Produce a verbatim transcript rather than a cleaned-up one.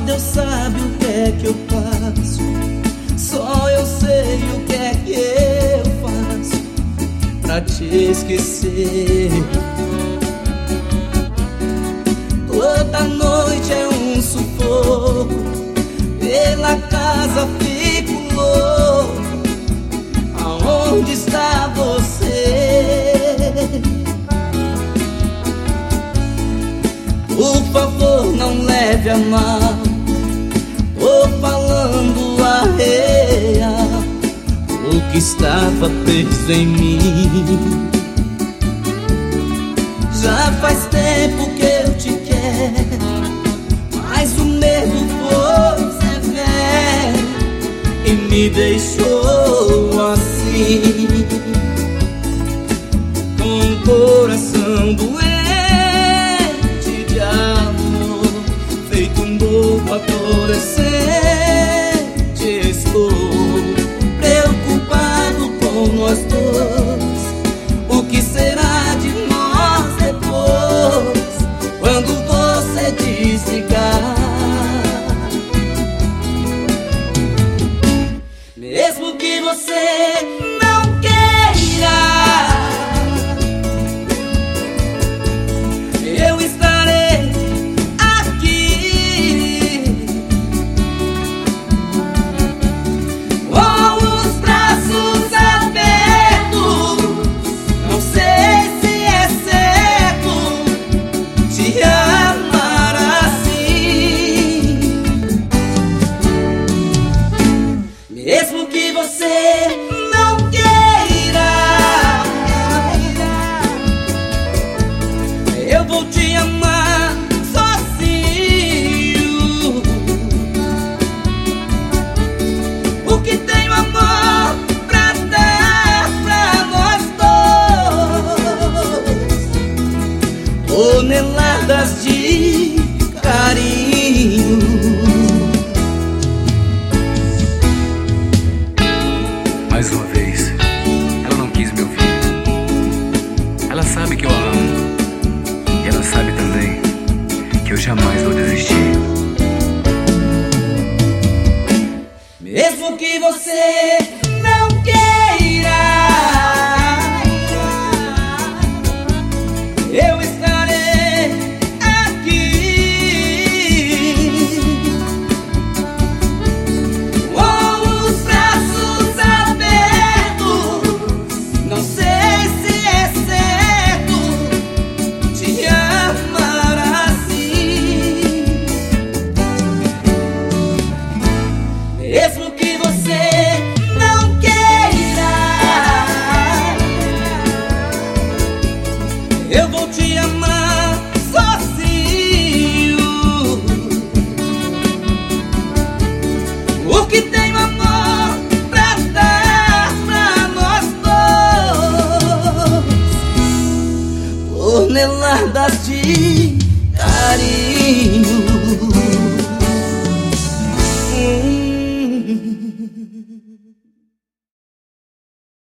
Deus sabe o que é que eu faço, só eu sei o que é que eu faço pra te esquecer. Toda noite é um sufoco, pela casa fico louco. Aonde está você? Por favor, não leve a mal, tô falando a real, o que estava preso em mim. Já faz tempo que eu te quero, mas o medo foi severo e me deixou assim, com o coração doente de amor, feito um bobo adolescente. Estou preocupado com nós dois, o que será de nós depois, quando você desligar? Mesmo que você não queira, eu estarei aqui com os braços abertos. Não sei se é certo te amar assim. Mesmo que você não queira, eu vou te amar sozinho. O que tenho amor pra dar pra nós dois, toneladas de carinho. Mais uma vez, ela não quis me ouvir. Ela sabe que eu a amo, e ela sabe também que eu jamais vou desistir. Mesmo que você não queira, eu estarei aqui com os braços abertos. Não sei se é certo te amar assim. Mesmo que você não queira, eu vou te amar sozinho. O que tenho amor pra dar pra nós dois, toneladas de carinho.